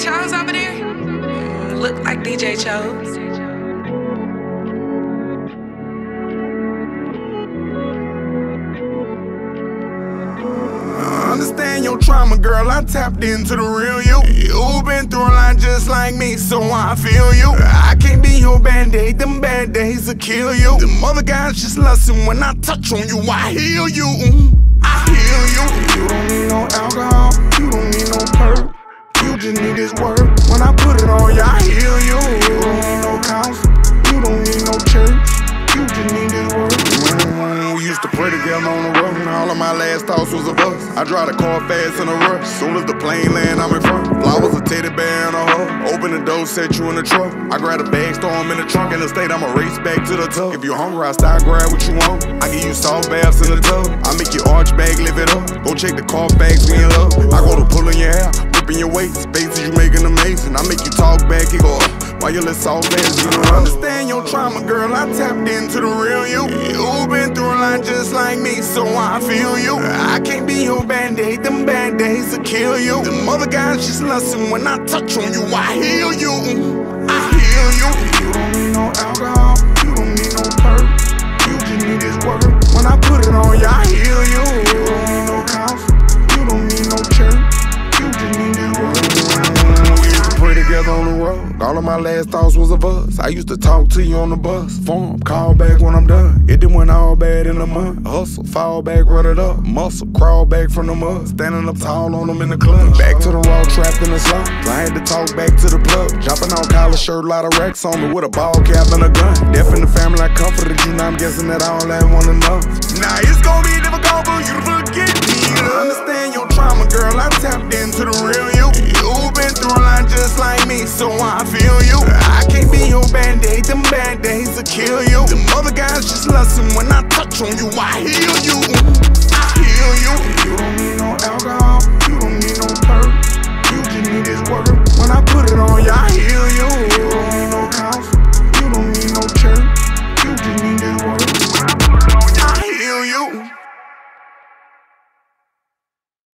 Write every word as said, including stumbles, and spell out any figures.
Chose over there? Mm, look like D J Chose. Understand your trauma, girl, I tapped into the real you. You been through a lot just like me, so I feel you. I can't be your band-aid, them bad days will kill you. Them other guys just lustin' when I touch on you, I heal you. I heal you. You don't need no alcohol, you don't need no perk. You just need this work. When I put it on you, I heal you. You don't need no counsel, you don't need no church. You just need this work. Mm, we used to pray together on the road. All of my last thoughts was of us. I drive the car fast in a rush. Soon as the plane land, I'm in front. Flowers, a teddy bear, and a hug. Open the door, set you in the truck. I grab a bag, store 'em in the trunk. In the state, I'ma race back to the tub. If you're hungry, I style, grab what you want. I give you soft baths in the tub. I make your arch bag, lift it up. Go check the car facts, we in love. I go to pulling your hair, whipping your waist. Spaces you making amazing. I make you talk back, it go up. While you let soft ass, you know. Understand your trauma, girl, I tapped into the real you. You been through a lot just like me, so I feel you. I can't be your band-aid, them bad days will kill you. Them other guys just lustin' when I touch on you, I heal you. I heal you. You don't need no alcohol, you don't need no perk. You just need this work. When I put it on you, I heal you. You don't need no counsel, you don't need no church. You just need this work. We used to pray together on the road. All of my last thoughts was of us. I used to talk to you on the bus. Form, call back when I'm done. It didn't went all bad in a month. Hustle, fall back, run it up. Muscle, crawl back from the mud. Standing up tall on them in the club. Back to the raw, trapped in the sun. I had to talk back to the plug. Jumping on collar shirt, lot of racks on me with a ball cap and a gun. Deaf in the family, I comforted you. Now I'm guessing that all I want enough. Now it's gonna be difficult for you to forget me. Understand your trauma, girl. I tapped into the real you. You been through a lot just like me, so I feel you. I can't be your band-aid, them bad days will kill you. Them other guys just lustin' when I touch on you, I heal you. I heal you. You don't need no alcohol,